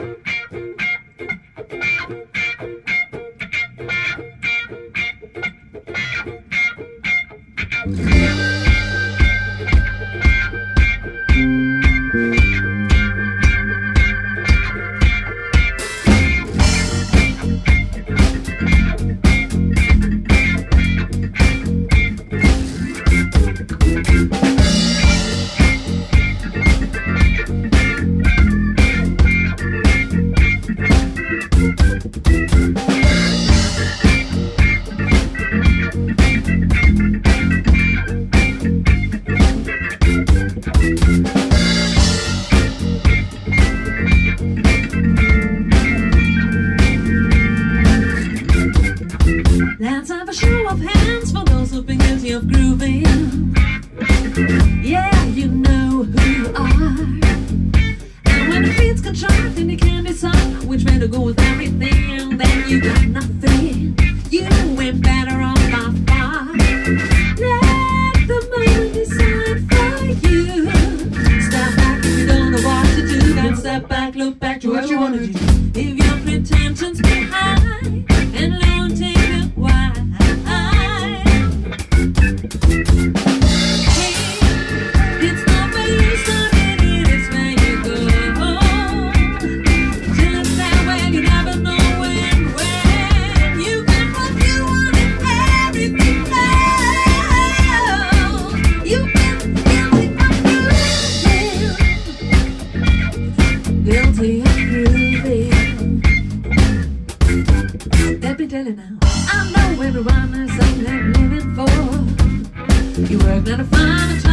Let's have a show of hands for those who've been guilty of grooving. Yeah, you know who you are. And when the beats contract and you can't decide which way to go with everything, then you got nothing. You ain't better off by far. Let the mind decide for you. Step back if you don't know what to do. Then step back, look back to what you want to do. If your pretensions be high and low, take it wide. Guilty of grooving. Let me tell you now, I know everyone has something they're living for. You work 9 to 5